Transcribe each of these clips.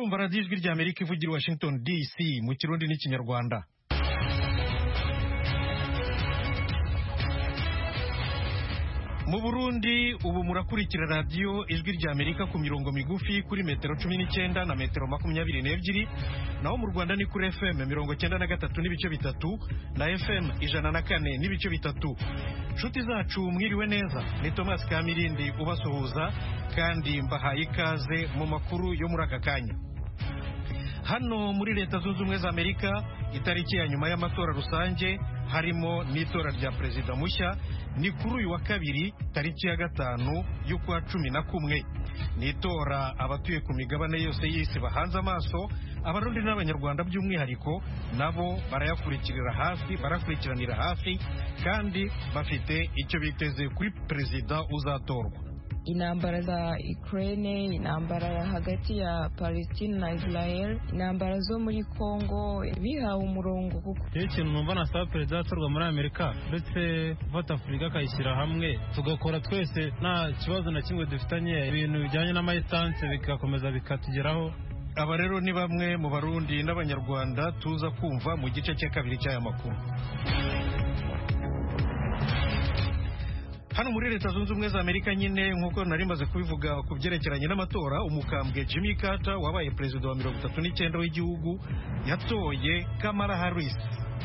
murumva radiyo ijwi ry'Amerika ivugira i Washington DC mu Kirundi n'Ikinyarwanda. Mu Burundi ubu murakurikira radiyo ijwi ry'Amerika ku mirongo migufi kuri metero 19 na metero 22, naho mu Rwanda ni kuri FM 93 n'ibice bitatu na FM 104 n'ibice bitatu. Nshuti zacu mwiriwe neza, ni Thomas Kamirindi ubasuhuza kandi mbahaye ikaze mu makuru yo muri aka kanya. Hano muri Leta Zunze Ubumwe za Amerika itariki ya nyuma y'amatora rusange harimo n'itora rya perezida mushya ni kuri uyu wa kabiri tariki ya 5 y'ukwa 11. N'itora abatuye ku migabane yose y'isi bahanze amaso, abarundi n'abanyarwanda by'umwihariko nabo barakurikiranira hafi kandi bafite icyo biteze kuri perezida uzatorwa. Intambara za Ukraine, intambara hagati ya Palestine na Israel, intambara zo muri Congo bihawe umurongo kuko ikintu numva nasaba perezida atorwa muri Amerika ndetse gufata Afurika akayishyira hamwe tugakora twese nta kibazo na kimwe dufitanye, ibintu bijyanye n'amayisanse bigakomeza bikatugeraho. Aba rero ni bamwe mu barundi n'abanyarwanda tuza kumva mu gice cya kabiri cy'aya makuru. Hano muri Leta Zunze Ubumwe za Amerika nyine nk'uko nari maze kubivuga ku byerekeranye n'amatora, umukambwe Jimmy Carter wabaye perezida wa 39 w'igihugu yatoye Kamala Harris.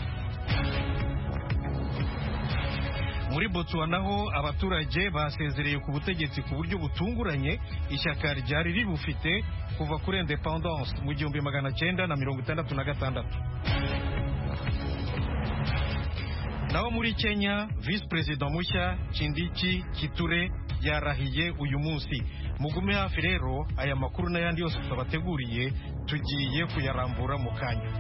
Muri Botswana ho abaturage basezereye ku butegetsi ku buryo butunguranye ishyaka ryari ribufite kuva kuri independence mu 1966. Naho muri Kenya Vice President mushya Kindiki Kithure yarahiye uyu munsi. Mugume hafi rero aya makuru n'ayandi yose twabateguriye tugiye kuyarambura mu kanya.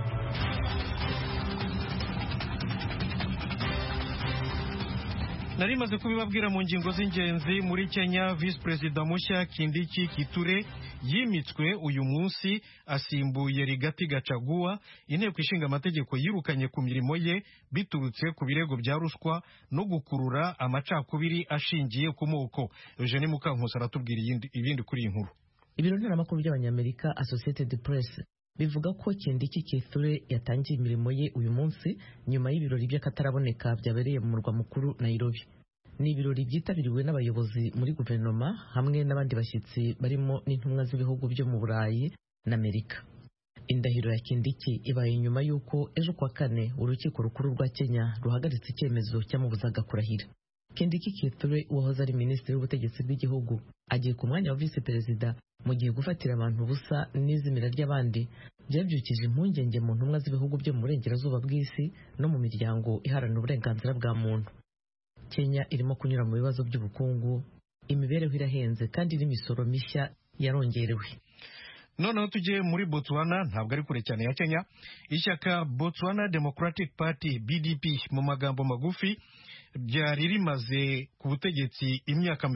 Nari maze kubibabwira mu ngingo z'ingenzi. Muri Kenya Vice President mushya Kindiki Kithure yimitswe uyu munsi asimbuye Rigathi Gachagua. Inteko ishinga amategeko yirukanye ku mirimo ye biturutse ku birego bya ruswa no gukurura amacakubiri ashingiye ku moko. Eugene Mukankusi aratubwira ibindi kuri iyi nkuru. Ibiro ntaramakuru by'abanyamerika Associated Press bivuga ko Kindiki Kithure yatangiye imirimo ye uyu munsi nyuma y'ibirori by'akataraboneka byabereye mu murwa mukuru Nairobi. Ni ibirori byitabiriwe n'abayobozi muri guverinoma hamwe n'abandi bashyitsi barimo n'intumwa z'ibihugu byo mu Burayi na Amerika. Indahiro ya Kindiki ibaye nyuma y'uko ejo kwa kane urukiko rukuru rwa Kenya ruhagaritse icyemezo cyamubuzaga kurahira. Kindiki Kithure wahoze ari minisitiri w'ubutegetsi bw'igihugu agiye ku mwanya wa vice perezida mu gihe gufatira abantu ubusa n'izimira ry'abandi byabyukije impungenge mu ntumwa z'ibihugu byo mu burengerazuba bw'isi no mu miryango iharanira uburenganzira bwa muntu. Kenya irimo kunyura mu bibazo by'ubukungu, imibereho irahenze kandi n'imisoro mishya yarongerewe. Noneho tugiye muri Botswana, ntabwo ari kure cyane ya Kenya. Ishyaka Botswana Democratic Party BDP mu magambo magufi byari rimaze ku butegetsi imyaka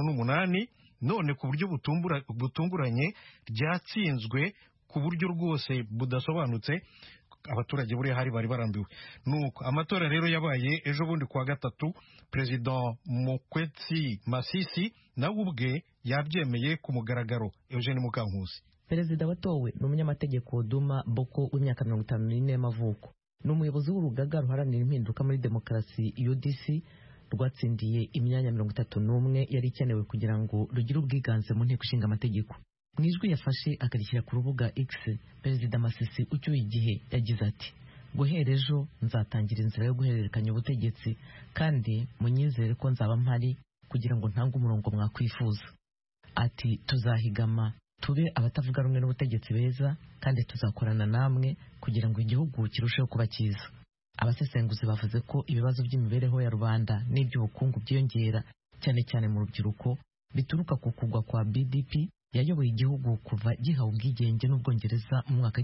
58, none ku buryo butunguranye ryatsinzwe ku buryo rwose budasobanutse. Abaturage buri hari bari barambiwe. Nuko amatora rero yabaye ejo bundi kwa gatatu. President Mokwetsi Masisi nawe ubwe yabyemeye ku mugaragaro. Eugene Mukankusi. Perezida watowe ni umunyamategeko Duma Boko w'imyaka 54 y'amavuko. Ni umuyobozi w'urugaga ruharanira impinduka muri demokarasi UDC rwatsindiye imyanya 31 yari ikenewe kugira ngo rugire ubwiganze mu nteko ishinga amategeko. Mu ijwi yafashe akarishyira ku rubuga X, Perezida Masisi ucyuye igihe yagize ati: guhera ejo nzatangira inzira yo guhererekanya ubutegetsi kandi munyizere ko nzaba mpari kugira ngo ntange umurongo mwakwifuza. Ati tuzahigama tube abatavuga rumwe n'ubutegetsi beza kandi tuzakorana namwe kugira ngo igihugu kirusheho kuba cyiza. Abasesenguzi bavuze ko ibibazo by'imibereho ya rubanda n'iby'ubukungu byiyongera cyane cyane mu rubyiruko bituruka ku kugwa kwa BDP yayoboye igihugu kuva gihawe ubwigenge n'Ubwongereza mu mwaka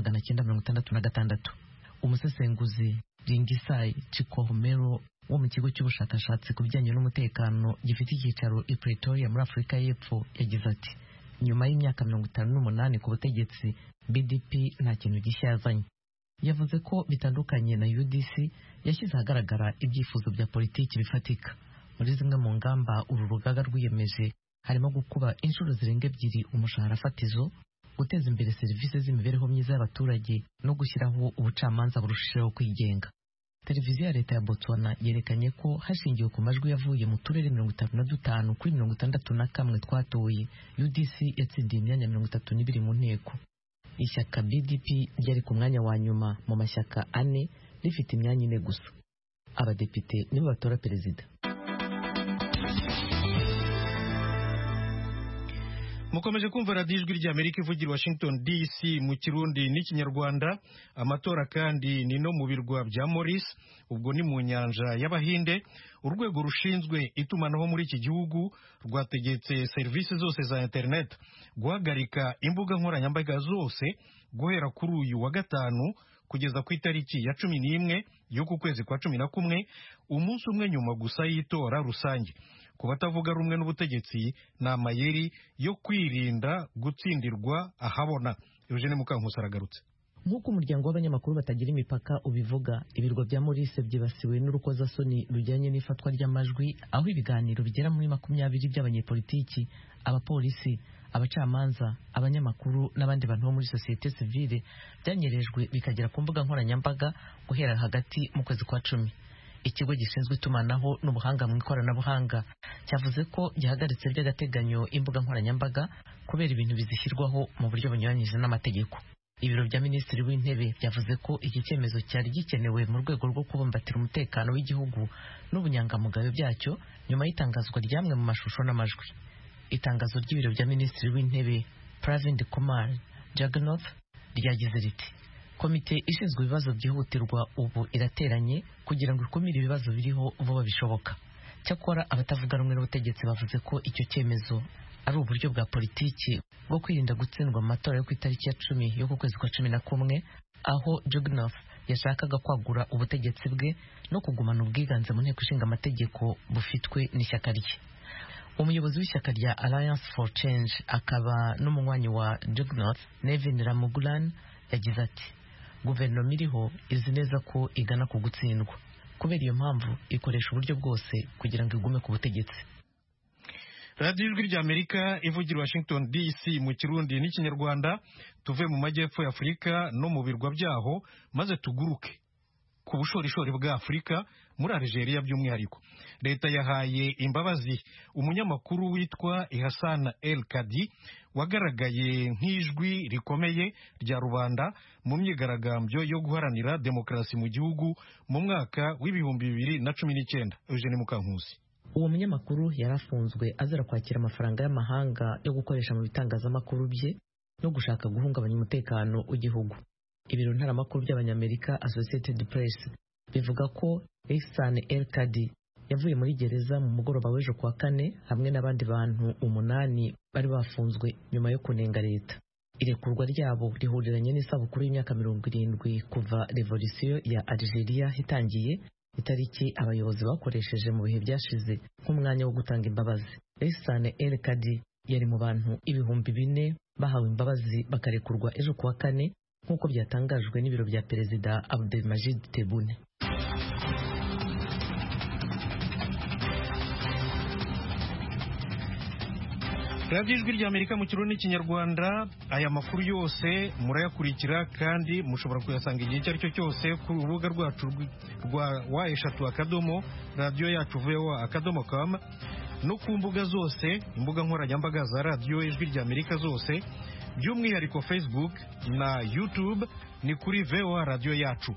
1966. Umusesenguzi Ringisai Chikohomero wo mu kigo cy'ubushakashatsi ku bijyanye n'umutekano gifite icyicaro i Pretoria muri Afurika y'Epfo yagize ati: nyuma y'imyaka 58 ku butegetsi BDP nta kintu gishya yazanye. Yavuze ko bitandukanye na UDC yashyize ahagaragara ibyifuzo bya politiki bifatika. Muri zimwe mu ngamba uru rugaga rwiyemeje harimo gukuba inshuro zirenga 2 umushahara fatizo, guteza imbere serivisi z'imibereho myiza y'abaturage no gushyiraho ubucamanza burushijeho kwigenga. Televiziyo ya leta ya Botswana yerekanye ko hashingiwe ku majwi yavuye mu turere 35 kuri 61 twatoye, UDC yatsindiye imyanya 32 mu nteko. Ishyaka BDP ryari ku mwanya wa nyuma mu mashyaka 4 rifite imyanya 4 gusa. Abadepite nibo batora perezida. Mukomeje kumva radiyo ijwi ry'Amerika ivugira Washington DC mu Kirundi n'Ikinyarwanda. Amatora kandi ni no mu birwa bya Maurice, ubwo ni mu nyanja y'Abahinde. Urwego rushinzwe itumanaho muri iki gihugu rwategetse serivisi zose za internet guhagarika imbuga nkoranyambaga zose guhera kuri uyu wa gatanu kugeza ku itariki ya 11 y'uku kwezi kwa 11, umunsi umwe nyuma gusa y'itora rusange. Ku batavuga rumwe n'ubutegetsi ni amayeri yo kwirinda gutsindirwa ahabona. Eugene Mukankusi aragarutse. Nk'uko umuryango w'abanyamakuru batagira imipaka ubivuga, ibirwa bya Maurice byibasiwe n'urukozasoni rujyanye n'ifatwa ry'amajwi, aho ibiganiro bigera muri 20 by'abanyepolitiki, abapolisi, abacamanza, abanyamakuru n'abandi bantu bo muri societe civile byanyerejwe bikagera ku mbuga nkoranyambaga guhera hagati mu kwezi kwa 10. Ikigo gishinzwe itumanaho n'ubuhanga mu ikoranabuhanga cyavuze ko gihagaritse by'agateganyo imbuga nkoranyambaga kubera ibintu bizishyirwaho mu buryo bunyuranyije n'amategeko. Ibiro bya Minisitiri w'Intebe byavuze ko iki cyemezo cyari gikenewe mu rwego rwo kubumbatira umutekano w'igihugu n'ubunyangamugayo byacyo nyuma y'itangazwa ryamwe mu mashusho n'amajwi. Itangazo ry'ibiro bya Minisitiri w'Intebe Pravind Kumar Jagannath ryagize riti: komite ishinzwe ibibazo byihutirwa ubu irateranye kugira ngo ikumire ibibazo biriho vuba bishoboka. Cyakora abatavuga rumwe n'ubutegetsi bavuze ko icyo cyemezo ari uburyo bwa politiki bwo kwirinda gutsindwa mu matora yo ku itariki ya 10 yo ku kwezi kwa 11, aho Jagannath yashakaga kwagura ubutegetsi bwe no kugumana ubwiganze mu nteko ishinga amategeko bufitwe n'ishyaka rye. Umuyobozi w'ishyaka rya Alliance for Change akaba n'umunywanyi wa Jagannath, Nevin Ramugulan, yagize ati: guverinoma iriho izi neza ko igana ku gutsindwa, kubera iyo mpamvu ikoresha uburyo bwose kugira ngo igume ku butegetsi. radiyo ijwi ry'Amerika ivugira Washington DC mu Kirundi n'Ikinyarwanda. Tuve mu majyepfo ya Afurika no mu birwa byaho maze tuguruke ku bushorishori bwa Afurika muri Algeria by'umwihariko. Leta yahaye imbabazi umunyamakuru witwa Ihassan El Kadi wagaragaye nk'ijwi rikomeye rya rubanda mu myigaragambyo yo guharanira demokarasi mu gihugu mu mwaka w'2019. Eugene Mukankusi. Uwo munyamakuru yarafunzwe azira kwakira amafaranga y'amahanga yo gukoresha mu bitangazamakuru bye no gushaka guhungabanya umutekano w'igihugu. Ibiro ntaramakuru by'Abanyamerika Associated Press bivuga ko Ihassan El Kadi yavuye muri gereza mu mugoroba w'ejo kuwa 4 hamwe n'abandi bantu 8 bari bafunzwe nyuma yo kunenga leta. Irekurwa ryabo rihuriranye n'isabukuru y'imyaka 70 kuva revolution ya Algeria itangiye, itariki abayobozi bakoresheje mu bihe byashize nk'umwanya wo gutanga imbabazi. Ihassan El Kadi yari mu bantu 4,000 bahawe imbabazi bakarekurwa ejo kuwa 4 nk'uko byatangajwe n'ibiro bya Perezida Abdelmajid Tebboune. radiyo ijwi ry'Amerika mu Kirundi n'Ikinyarwanda. Aya makuru yose murayakurikira kandi mushobora kuyasanga igihe icyo ari cyo cyose ku rubuga rwacu rwa wa@radioyacu.voa.com no ku mbuga zose, imbuga nkoranyambaga za radiyo ijwi ry'Amerika zose, by'umwihariko Facebook na YouTube ni kuri VOA Radio Yacu.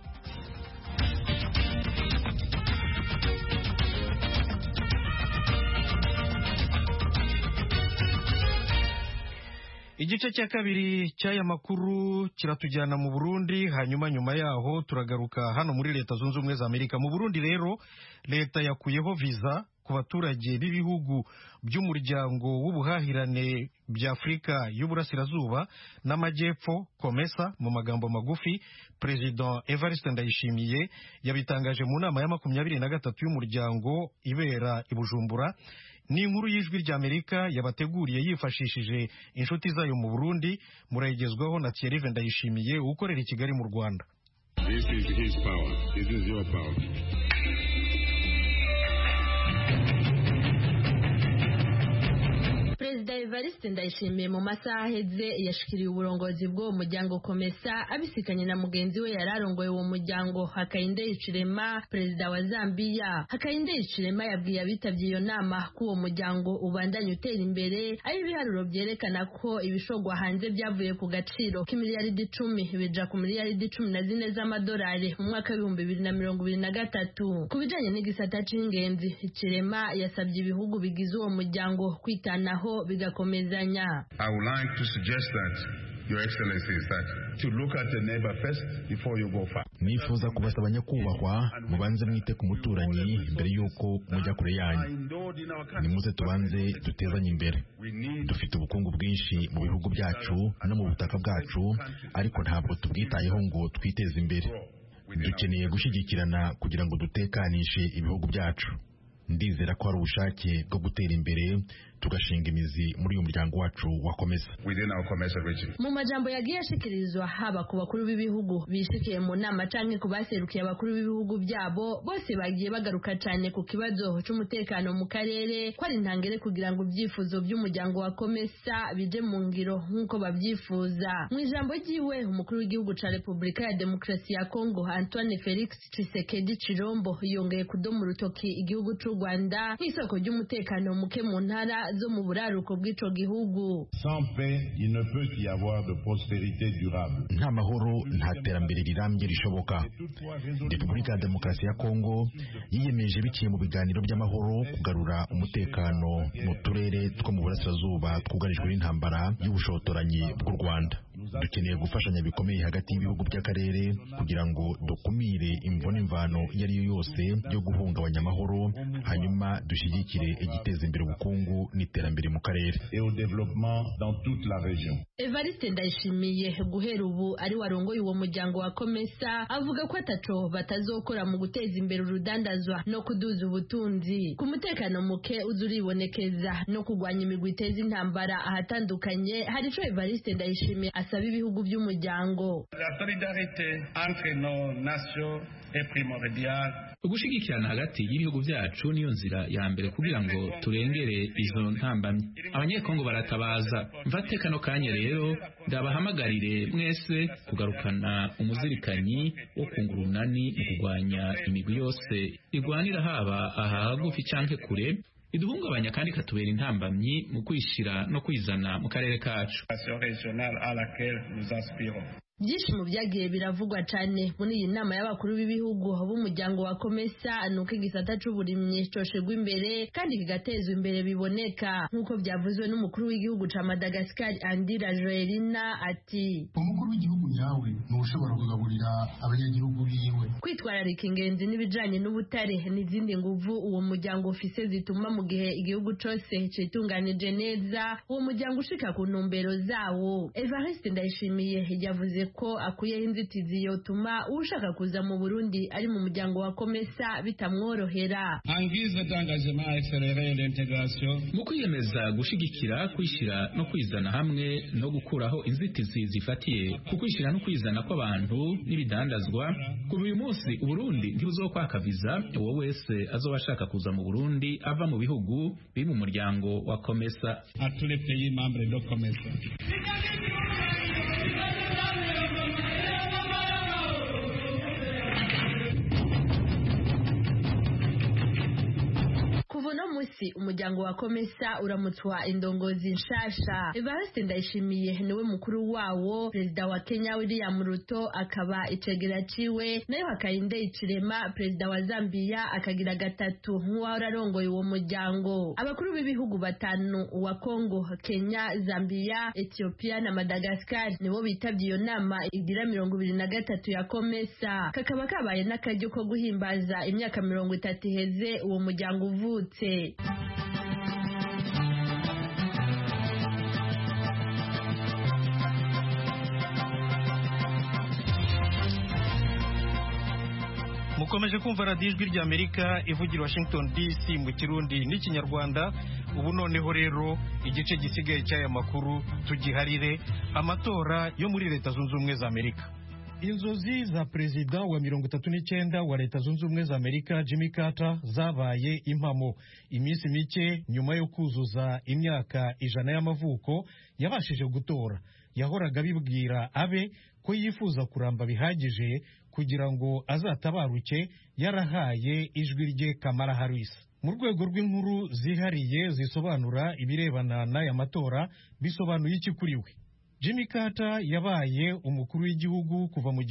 Igice cya kabiri cy'aya makuru kiratujyana mu Burundi, hanyuma nyuma yaho turagaruka hano muri Leta Zunze Ubumwe za Amerika. Mu Burundi rero leta yakuyeho visa ku baturage b'ibihugu by'umuryango w'ubuhahirane bya Afurika y'Uburasirazuba n'Amajyepfo, COMESA mu magambo magufi. President Evariste Ndayishimiye yabitangaje mu nama ya 23 y'umuryango ibera i Bujumbura. Ni inkuru y'ijwi ry'Amerika yabateguriye yifashishije inshuti zayo mu Burundi. Murayigezwaho na Thierry Ndayishimiye ukorera i Kigali mu Rwanda. This is his power. This is your power. Perezida Evariste Ndayishimiye mu masaha aheze yashikiriye uburongozi bw'uwo muryango Komesa abisikanye na mugenzi we yararongoye uwo muryango Hakainde Hichilema perezida wa Zambia. Hakainde Hichilema yabwiye abitabye iyo nama ko uwo muryango ubandanya utera imbere ari ibiharuro byerekana ko ibishogwa hanze byavuye ku gaciro k'imiliyaridi 10 bija ku miliyaridi 14 z'amadolari mu mwaka wa 2023. Ku bijanye n'igisata c'ingenzi Hichilema yasabye ibihugu bigize uwo muryango kwitanaho bigakomezanya. I would like to suggest that Your Excellency is that to look at the neighbor first before you go far. Nifuza kubasaba nyakubahwa mubanze mwite ku muturanyi mbere yuko mujya kure yanyu. Nimuze tubanze dutezanye imbere. Dufite ubukungu bwinshi mu bihugu byacu no mu butaka bwacu, ariko ntabwo tubwitayeho ngo twiteze imbere. Dukeneye gushyigikirana kugira ngo dutekanishe ibihugu byacu. Ndizera ko hari ubushake bwo gutera imbere tugashinga imizi muri uyu muryango wacu wa Komesa. Mu majambo yagiye ashikirizwa haba ku bakuru b'ibihugu bishikiye mu nama canke ku baserukiye abakuru b'ibihugu byabo, bose bagiye bagaruka cyane ku kibazo cy'umutekano mu karere ko ari intangere kugira ngo ibyifuzo by'umuryango wa Komesa bije mu ngiro nk'uko babyifuza. Mu ijambo ryiwe umukuru w'igihugu ca Repubulika ya Demokarasi ya Kongo Antoine Felix Tshisekedi Chilombo yongeye kudoma urutoki igihugu c'u Rwanda nk'isoko ry'umutekano muke mu ntara zo mu buraruko bw'ico gihugu. Sans paix, il ne peut y avoir de prospérité durable. Nta mahoro nta terambere rirambye rishoboka. Repubulika ya Demokarasi ya Kongo yiyemeje biciye mu biganiro by'amahoro kugarura umutekano mu turere two mu burasirazuba twugarijwe n'intambara y'ubushotoranyi bw'u Rwanda. Dukeneye gufashanya bikomeye hagati y'ibihugu by'akarere kugira ngo dukumire imvune imvano iyo ari yo yose yo guhungabanya amahoro, hanyuma dushyigikire igiteza imbere ubukungu n'iterambere mu karere. Evariste Ndayishimiye guhera ubu ari warongoye uwo muryango wa Komesa avuga ko ataco batazokora mu guteza imbere urudandazwa no kuduza ubutunzi ku mutekano muke uzuribonekeza no kugwanya imigwi iteza intambara ahatandukanye. Hari ico Evariste Ndayishimiye asaba ibihugu by'umuryango. La solidarité entre nos nations est primordiale. Ugushigikirana hagati y'ibihugu byacu niyo nzira ya mbere kugira ngo turengere izo ntambamye. Abanyekongo baratabaza. Mfate kano kanya rero ndabahamagarire mwese kugarukana umuzirikanyi wo kungurunani mu kugwanya imigwi yose igwanira haba ahagufi canke kure, iduhungabanya kandi katubera intambamyi mu kwishira no kwizana mu karere kacu. Byinshi mu byagiye biravugwa cyane muri iyi nama y'abakuru b'ibihugu b'umuryango wa Komesa nuko igisata c'uburimyi coshegwa imbere kandi kigatezwa imbere biboneka nk'uko byavuzwe n'umukuru w'igihugu ca Madagascar Andira Joelina ati umukuru w'igihugu yawe ntushobora kugaburira abanyagihugu biwe. Kwitwararika ingenzi n'ibijanye n'ubutare n'izindi nguvu uwo muryango ufise zituma mu gihe igihugu cose citunganije neza uwo muryango ushika ku ntumbero zawo. Evariste Ndayishimiye yavuze ko akuyeho inzitizi yotuma ushaka kuza mu Burundi ari mu muryango wa Komesa bitamworohera. Mu kwiyemeza gushigikira kwishira no kwizana hamwe no gukuraho inzitizi zifatiye ku kwishira no kwizana kw'abantu n'ibidandazwa, kuri uyu munsi Uburundi ntibuzokwaka viza uwo wese azoba ashaka kuza mu Burundi ava mu bihugu biri mu muryango wa Komesa. Kuvuno musi umuryango wa Komesa uramutswa indongozi nshasha. Evariste Ndayishimiye niwe mukuru wawo, perezida wa Kenya William Ruto akaba icegera ciwe, nayo Hakainde Hichilema perezida wa Zambia akagira gatatu nk'uwahora arongoye uwo muryango. Abakuru b'ibihugu batanu wa Kongo, Kenya, Zambia, Ethiopia na Madagascar nibo bitavye iyo nama igira 23 ya Komesa. Kakaba kabaye n'akaryo ko guhimbaza imyaka 30 iheze uwo muryango uvutse. Mukomeje kumva radiyo ijwi ry'Amerika ivugira Washington DC mu Kirundi n'Ikinyarwanda. Ubu noneho rero igice gisigaye cy'aya makuru tugiharire amatora yo muri Leta Zunze Ubumwe za Amerika. inzozi za perezida wa 39 wa leta zunze ubumwe za Amerika Jimmy Carter zabaye impamo. Iminsi mike nyuma yo kuzuza imyaka 100 y'amavuko yabashije gutora. Yahoraga bibwira abe ko yifuza kuramba bihagije kugira ngo azatabaruke yarahaye ijwi rye Kamala Harris. Mu rwego rw'inkuru zihariye zisobanura ibirebana n'aya matora bisobanuye iki kuri we. Jimmy Carter yabaye umukuru w'igihugu kuva mu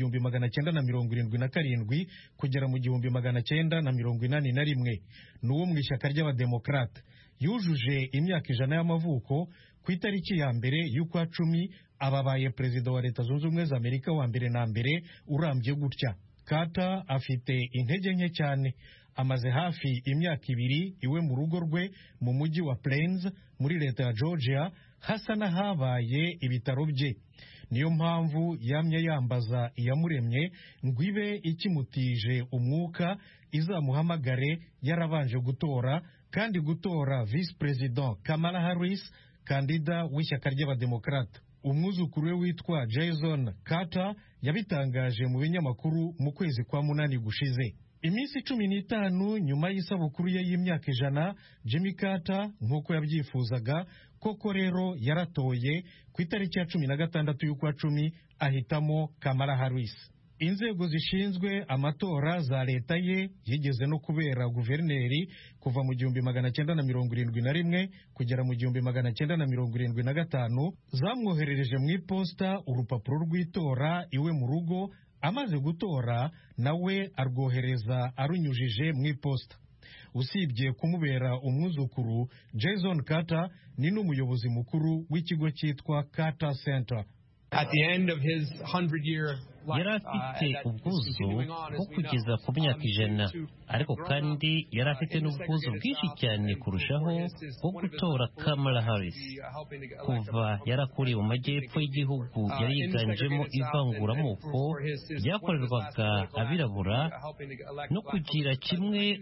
1977 kugera mu 1981. N'uwo mu ishyaka ry'abademokrate. Yujuje imyaka 100 y'amavuko ku itariki ya mbere y'ukwa 10 ababaye perezida wa leta zunze ubumwe za Amerika wa mbere na mbere urambye gutya. Carter afite intege nke cyane. Amaze hafi imyaka 2 iwe mu rugo rwe mu mujyi wa Plains muri leta ya Georgia hasa n'ahabaye ibitaro bye. Niyo mpamvu yamye yambaza iyamuremye ngo ibe ikimutije umwuka izamuhamagare yarabanje gutora, kandi gutora Vice President Kamala Harris, kandida w'ishyaka ry'abademokrate. Umwuzukuru we witwa Jason Carter yabitangaje mu binyamakuru mu kwezi kwa 8 gushize. Iminsi 15 nyuma y'isabukuru ye y'imyaka 100, Jimmy Carter nk'uko yabyifuzaga koko rero yaratoye ku itariki ya 16 y'ukwa 10 ahitamo Kamala Harris. Inzego zishinzwe amatora za leta ye yigeze no kubera guverineri kuva mu 1971 kugera mu 1975 zamwoherereje mu iposta urupapuro rw'itora iwe mu rugo. Amaze gutora nawe arwohereza arunyujije mu iposta. Usibye kumubera umwuzukuru, Jason Carter ni n'umuyobozi mukuru w'ikigo cyitwa Carter Center. Yari afite ubwuzu bwo kugeza ku myaka 100, ariko kandi yari afite n'ubwuzu bwinshi cyane kurushaho bwo gutora Kamala Harris. Kuva yarakuriye mu majyepfo y'igihugu yari yiganjemo ivanguramoko ryakorerwaga abirabura no kugira kimwe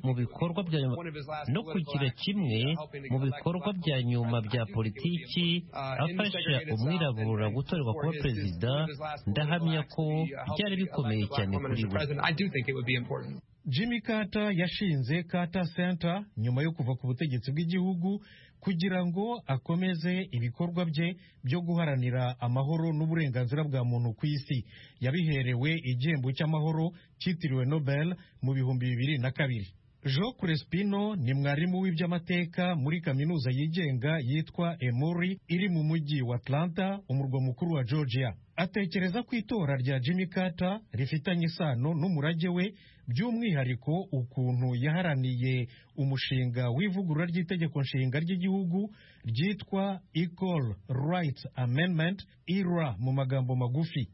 mu bikorwa bya nyuma bya politiki afasha umwirabura gutorerwa kuba perezida, ndahamya ko byari bikomeye cyane kuri we. Jimmy Carter yashinze Carter Center nyuma yo kuva ku butegetsi bw'igihugu kugira ngo akomeze ibikorwa bye byo guharanira amahoro n'uburenganzira bwa muntu ku isi. Yabiherewe igihembo cy'amahoro cyitiriwe Nobel mu 2002. Joe Crespino ni mwarimu w'iby'amateka muri kaminuza yigenga yitwa Emory iri mu mujyi wa Atlanta, umurwa mukuru wa Georgia. Atekereza ko itora rya Jimmy Carter rifitanye isano n'umurage we, by'umwihariko ukuntu yaharaniye umushinga w'ivugurura ry'itegeko nshinga ry'igihugu ryitwa Equal Rights Amendment, IRA mu magambo magufi.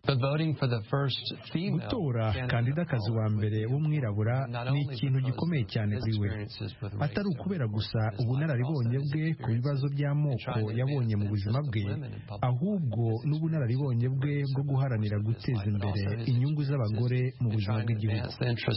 Gutora kandidakazi wa mbere w'umwirabura ni ikintu gikomeye cyane kuri we, atari ukubera gusa ubunararibonye bwe ku bibazo by'amoko yabonye mu buzima bwe, ahubwo n'ubunararibonye bwe bwo guharanira guteza imbere inyungu z'abagore mu buzima bw'igihugu.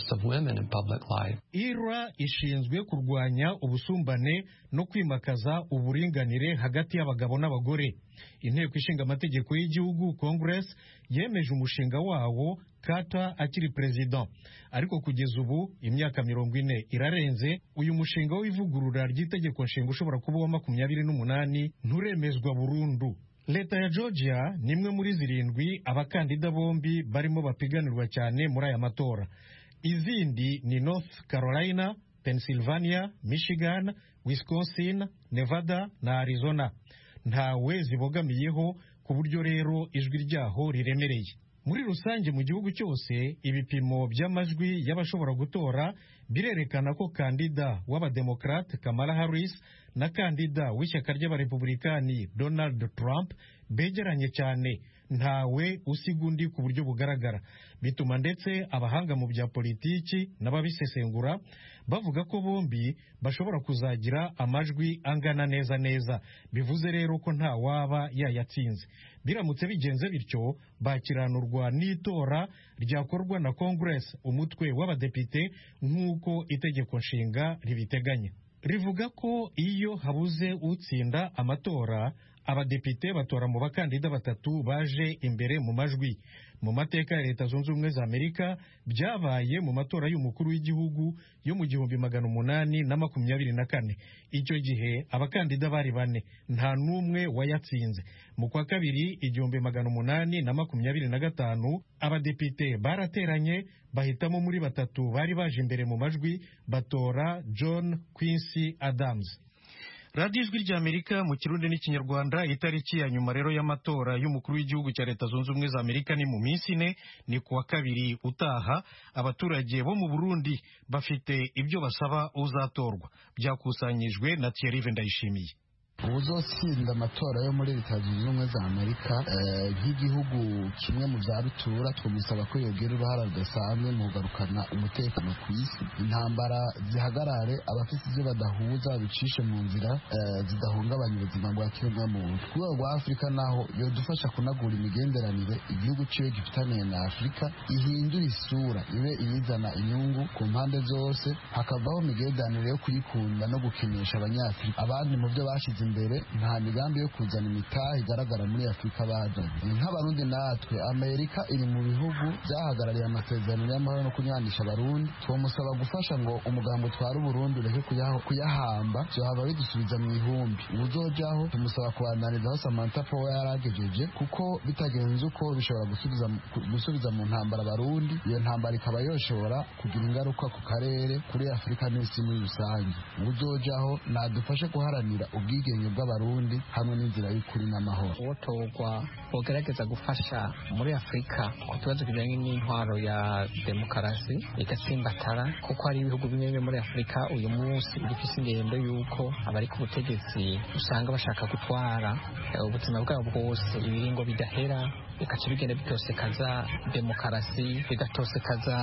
IRA ishinzwe kurwanya ubusumbane no kwimakaza uburinganire hagati y'abagabo n'abagore. Inteko ishinga amategeko y'igihugu Congress yemeje umushinga wawo Carter akiri president, ariko kugeza ubu imyaka 40 irarenze uyu mushinga w'ivugurura ry'itegeko nshinga ushobora kuba wa 28 nturemezwa burundu. Leta ya Georgia ni imwe muri 7 abakandida bombi barimo bapiganirwa cyane muri aya matora. Izindi ni North Carolina, Pennsylvania, Michigan, Wisconsin, Nevada na Arizona. Ntawe zibogamiyeho ku buryo rero ijwi ryaho riremereye. Muri rusange mu gihugu cyose ibipimo by'amajwi y'abashobora gutora birerekana ko kandida w'abademokrate Kamala Harris na kandida w'ishyaka ry'abarepublikani Donald Trump begeranye cyane, ntawe usiga undi ku buryo bugaragara. Bituma ndetse abahanga mu bya politiki n'ababisesengura bavuga ko bombi bashobora kuzagira amajwi angana neza neza. Bivuze rero ko nta waba yayatsinze. Biramutse bigenze bityo bakiranurwa n'itora ryakorwa na Congress, umutwe w'abadepite, nk'uko itegeko nshinga ribiteganya. Rivuga ko iyo habuze utsinda amatora abadepite batora mu bakandida batatu baje imbere mu majwi. Mu mateka ya Leta Zunze Ubumwe za Amerika byabaye mu matora y'umukuru w'igihugu yo mu 1824. Icyo gihe abakandida bari bane, nta n'umwe wayatsinze. Mu kwa kabiri 1825 abadepite barateranye bahitamo muri batatu bari baje imbere mu majwi batora John Quincy Adams. Radio Ijwi ry'Amerika mu Kirundi n'Ikinyarwanda. Itariki ya nyuma rero y'amatora y'umukuru w'igihugu cya Leta Zunze Ubumwe za Amerika ni mu minsi ine, ni kuwa kabiri utaha. Abaturage bo mu Burundi bafite ibyo basaba uzatorwa. Byakusanyijwe na Thierry Vendayishimiye. Uzotsinda amatora yo muri Leta Zunze Ubumwe za Amerika nk'igihugu kimwe mu bya rutura twamusaba ko yogira uruhara rudasanzwe mu kugarukana umutekano ku isi, intambara zihagarare, abafite ibyo badahuza bicishe mu nzira zidahungabanya ubuzima bwa kiremwamuntu. Ku rwego rwa Afurika naho yodufasha kunagura imigenderanire igihugu ciwe gifitaniye na Afurika ihindura isura ibe iyizana inyungu ku mpande zose, hakavaho imigenderanire yo kuyikunda no gukinisha abanyafurika. Abandi mu byo bashize imbere nta migambi yo kuzana imitahe igaragara muri Afurika bazanye. Nk'abarundi natwe Amerika iri mu bihugu byahagarariye amasezerano y'amahoro no kunyanisha abarundi, twamusaba gufasha ngo umugambo utwara Uburundi ureke kuyahamba, byohava bidusubiza mu ihumbi. Uzojaho tumusaba kubananizaho Samantha Power yaragejeje, kuko bitagenze uko bishobora gusubiza mu ntambara abarundi. Iyo ntambara ikaba yoshobora kugira ingaruka ku karere, kuri Afurika n'isi muri rusange. Uzojaho nadufashe guharanira ubwigenge bw'abarundi hamwe n'inzira y'ukuri n'amahoro. Uwotorwa wogerageza gufasha muri Afurika ku kibazo kijyanye n'intwaro ya demokarasi igatsimbatara, kuko hari ibihugu bimwe muri Afurika uyu munsi bifite ingendo y'uko abari ku butegetsi usanga bashaka gutwara ubuzima bwabo bwose, ibiringo bidahera, bikaca bigenda bitosekaza demokarasi, bigatosekaza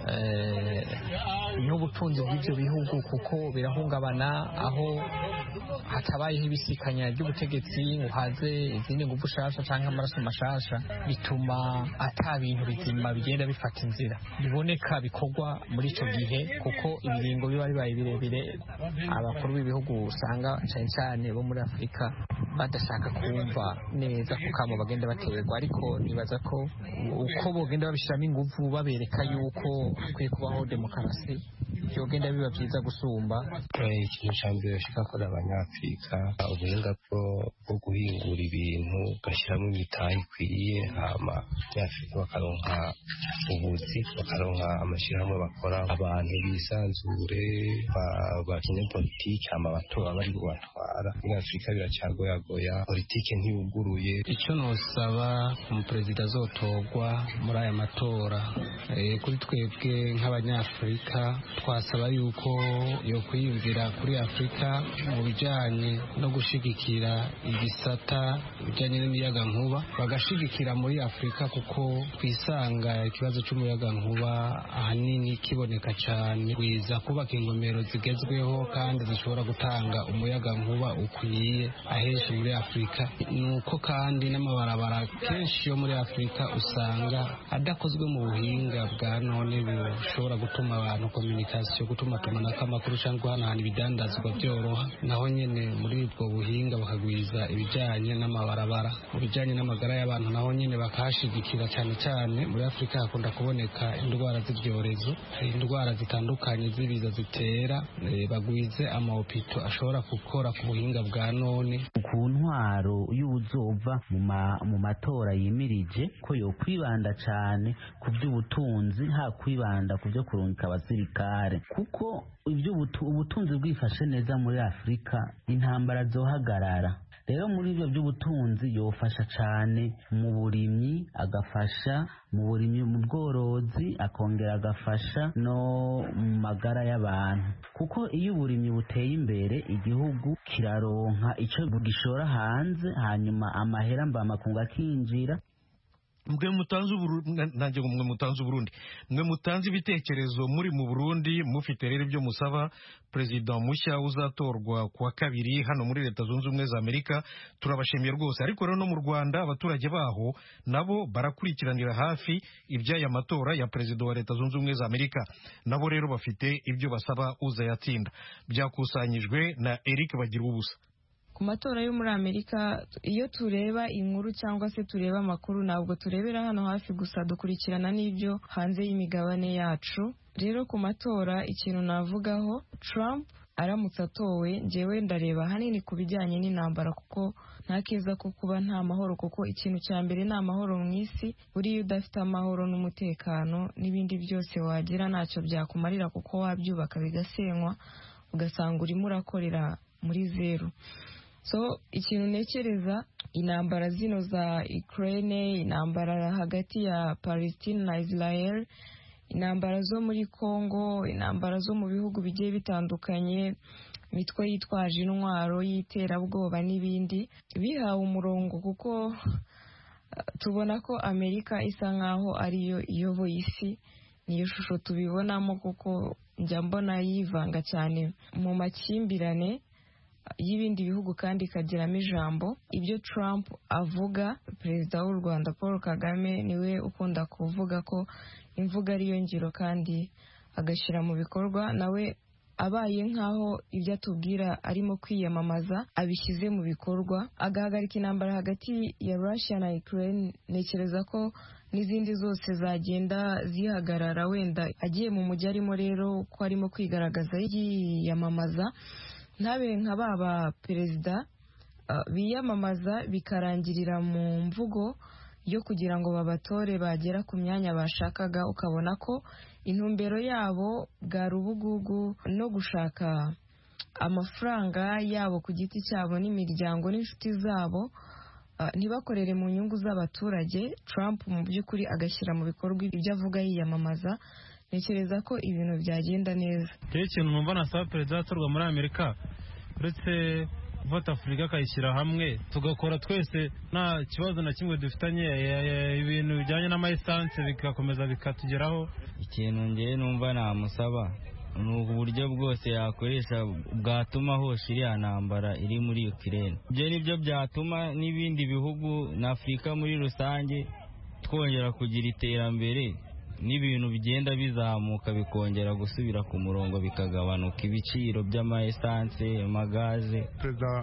n'ubutunzi bw'ibyo bihugu, kuko birahungabana aho hatabayeho ibisikanya ry'ubutegetsi ngo haze izindi ngufu shasha cyangwa amaraso mashasha, bituma ata bintu bizima bigenda bifata inzira biboneka bikorwa muri icyo gihe, kuko ibiringo biba bibaye birebire. Abakuru b'ibihugu usanga cyane cyane bo muri Afurika badashaka kumva neza ku kamo bagenda baterwa, ariko nibaza ko uko bogenda babishyiramo ingufu babereka yuko hakwiye kubaho demokarasi, byogenda biba byiza gusumba. Ikintu cya mbere bashaka ko Abanyafurika ubuhinga bwo guhingura ibintu ugashyiramo imitahe ikwiriye, hama Abanyafurika bakaronka ubuzi, bakaronka amashyirahamwe bakora, abantu bisanzure bakine politiki, hama abatora bari kubatwara. Muri Afurika biracyagoyagoya, politiki ntiyuguruye. Icyo nosaba umuperezida azotorwa muri aya matora, kuri twebwe nk'Abanyafurika twasaba yuko yo kwiyumvira kuri Afurika mu bijyanye no gushigikira igisata bijyanye n'imiyagankuba, bagashigikira muri Afurika, kuko twisanga ikibazo cy'umuyagankuba ahanini kiboneka cyane, kwiza kubaka ingomero zigezweho kandi zishobora gutanga umuyagankuba ukwiye ahenshi muri Afurika. Nuko kandi n'amabarabara kenshi yo muri Afurika usanga adakozwe mu buhinga bwa none bishobora gutuma abantu communication, gutuma tumanaka amakuru cyangwa guhanahana ibidandazwa byoroha. Naho nyene muri ubwo buhinga bakagwiza ibijyanye n'amabarabara. Mu bijyanye n'amagara y'abantu naho nyene bakahashigikira cyane cyane. Muri Afurika hakunda kuboneka indwara z'ibyorezo, indwara zitandukanye z'ibiza zitera, bagwize amahopito ashobora gukora ku buhinga bwa none. Ku ntwaro y'uzova mu matora yimirije ko yo kwibanda cyane ku by'ubutunzi, ha kwibanda ku byo kurungika abasirikare, kuko ubutunzi bwifashe neza muri Afurika intambara zohagarara. Rero muri ibyo by'ubutunzi yofasha cyane mu burimyi, agafasha mu burimyi, mu bworozi, akongera agafasha no mu magara y'abantu, kuko iyo uburimyi buteye imbere igihugu kiraronka icyo gishora hanze, hanyuma amahera mvamakungu akinjira. Mwe mutanze Burundi, mwe mutanze ibitekerezo muri mu Burundi, mufite rero ibyo musaba perezida mushya uzatorwa kuwa kabiri hano muri Leta Zunze Ubumwe za Amerika. Turabashimiye rwose. Ariko rero no mu Rwanda abaturage baho nabo barakurikiranira hafi iby'aya matora ya perezida wa Leta Zunze Ubumwe za Amerika, nabo rero bafite ibyo basaba uzayatsinda. Byakusanyijwe na Eric Bagirubusa. ku matora yo muri Amerika iyo tureba inkuru cyangwa se tureba amakuru ntabwo turebera hano hafi gusa, dukurikirana n'ibyo hanze y'imigabane yacu. Rero ku matora ikintu navugaho, Trump aramutse atowe, njyewe ndareba hanini ku bijyanye n'intambara, kuko nta keza ko kuba nta mahoro, kuko ikintu cya mbere ni amahoro mu isi. Buriya udafite amahoro n'umutekano n'ibindi byose wagira ntacyo byakumarira, kuko wabyubaka bigasenywa ugasanga urimo urakorera muri zeru. So ikintu ntekereza, intambara zino za Ukraine, intambara hagati ya Palestine na Israel, intambara zo muri Congo, intambara zo mu bihugu bigiye bitandukanye, imitwe yitwaje intwaro y'iterabwoba n'ibindi, bihawe umurongo, kuko tubona ko Amerika isa nkaho ariyo iyoboye isi. Niyo shusho tubibonamo, kuko njya mbona yivanga cyane mu makimbirane y'ibindi bihugu kandi ikagiramo ijambo. Ibyo Trump avuga, perezida w'u Rwanda Paul Kagame niwe ukunda kuvuga ko imvuga ariyo ngiro kandi agashyira mu bikorwa. Nawe abaye nkaho ibyo atubwira arimo kwiyamamaza abishyize mu bikorwa, agahagarika intambara hagati ya Russia na Ukraine, ntekereza ko n'izindi zose zagenda zihagarara. Wenda agiye mu mujyi arimo rero ko arimo kwigaragaza yiyamamaza, ntabe nka baba perezida biyamamaza bikarangirira mu mvugo yo kugira ngo babatore bagera ku myanya bashakaga, ukabona ko intumbero yabo bwari ubugugu no gushaka amafaranga yabo ku giti cyabo n'imiryango n'inshuti zabo, ntibakorere mu nyungu z'abaturage. Trump mu by'ukuri agashyira mu bikorwa ibyo avuga yiyamamaza, ntekereza ko ibintu byagenda neza. Ikintu numva nasaba perezida atorwa muri Amerika, uretse gufata Afurika akayishyira hamwe tugakora twese nta kibazo na kimwe dufitanye, ibintu bijyanye n'amayisanse bigakomeza bikatugeraho. Ikintu ngewe numva namusaba ni uburyo bwose yakoresha bwatuma hosha iriya ntambara iri muri Ukraine. Ibyo nibyo byatuma n'ibindi bihugu na Afurika muri rusange twongera kugira iterambere, n'ibintu bigenda bizamuka bikongera gusubira ku murongo, bikagabanuka ibiciro by'amaesanse, amagaze. Perezida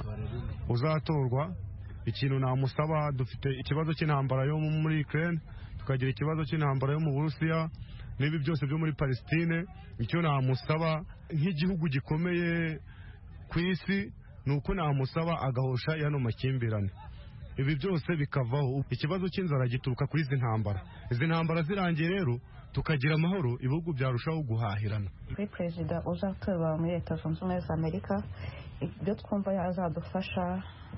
uzatorwa, ikintu namusaba, dufite ikibazo cy'intambara yo muri Ukraine, tukagira ikibazo cy'intambara yo mu Burusiya n'ibi byose byo muri Palestine. Icyo namusaba nk'igihugu gikomeye ku isi ni uko namusaba agahosha yano makimbirane, ibi byose bikavaho. Ikibazo cy'inzara gituruka kuri izi ntambara. Izi ntambara zirangiye rero tukagira amahoro, ibihugu byarushaho guhahirana. Kuri perezida uzatorwa muri Leta Zunze Ubumwe za Amerika, ibyo twumva yazadufasha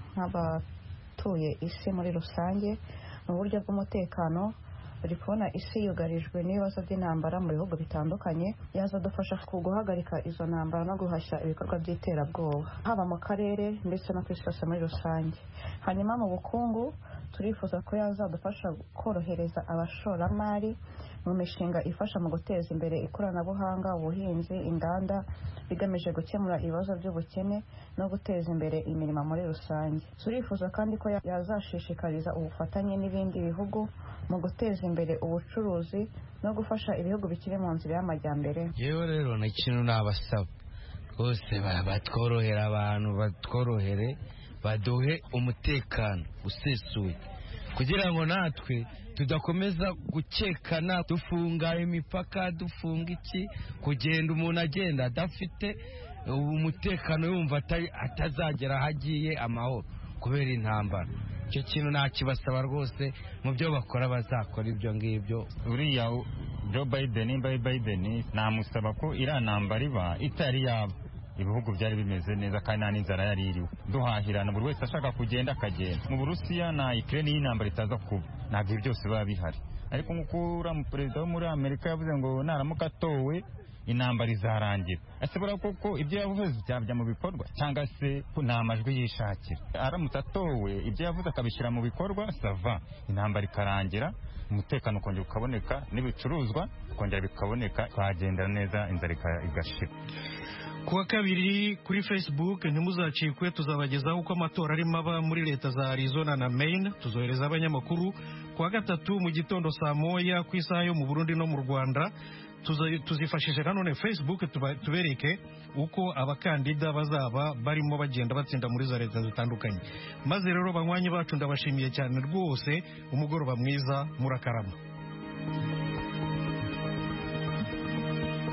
nk'abatuye isi muri rusange mu buryo bw'umutekano. Turi kubona isi yugarijwe n'ibibazo by'intambara mu bihugu bitandukanye, yazadufasha guhagarika izo ntambara no guhashya ibikorwa by'iterabwoba haba mu karere ndetse no ku isi yose muri rusange. Hanyuma mu bukungu, turifuza ko yazadufasha korohereza abashoramari mu mishinga ifasha mu guteza imbere ikoranabuhanga, ubuhinzi, inganda, bigamije gukemura ibibazo by'ubukene no guteza imbere imirimo muri rusange. Turifuza kandi ko yazashishikariza ubufatanye n'ibindi bihugu mu guteza imbere ubucuruzi no gufasha ibihugu bikiri mu nzira y'amajyambere. Yewe rero ni ikintu nabasaba rwose, batworohera abantu, batworohere, baduhe umutekano usesuye kugira ngo natwe tudakomeza gukekana, dufunga imipaka, dufunga iki, kugenda umuntu agenda adafite umutekano, yumva atazagera aho agiye amahoro kubera intambara. Icyo kintu nakibasaba rwose, mu byo bakora bazakora ibyo ngibyo. Uriya Joe Biden namusaba ko iriya ntambara iba itari yaba, ibihugu byari bimeze neza kandi nta n'inzara yari iriho, duhahirana, buri wese ashaka kugenda akagenda. Mu Burusiya na Ukraine y'intambara itaza kuba, ntabwo ibi byose biba bihari. Ariko nk'uko uriya perezida wo muri Amerika yavuze ngo naramuka atowe intambara izarangira, ese buriya koko ibyo yavuze byajya mu bikorwa cyangwa se ni amajwi yishakira? Aramutse atowe ibyo yavuze akabishyira mu bikorwa, sava, intambara ikarangira, umutekano ukongera ukaboneka, n'ibicuruzwa ukongera bikaboneka, twagenda neza, inzara igashira. Kuwa kabiri kuri Facebook ntimuzacikwe, tuzabagezaho uko amatora arimo aba muri leta za Arizona na Maine. Tuzohereza abanyamakuru. Kuwa gatatu mu gitondo saa moya ku isaha yo mu Burundi no mu Rwanda tuzifashisha nanone Facebook tubereke uko abakandida bazaba barimo bagenda batsinda muri za leta zitandukanye. Maze rero banywanyi bacu ndabashimiye cyane rwose, umugoroba mwiza, murakarama.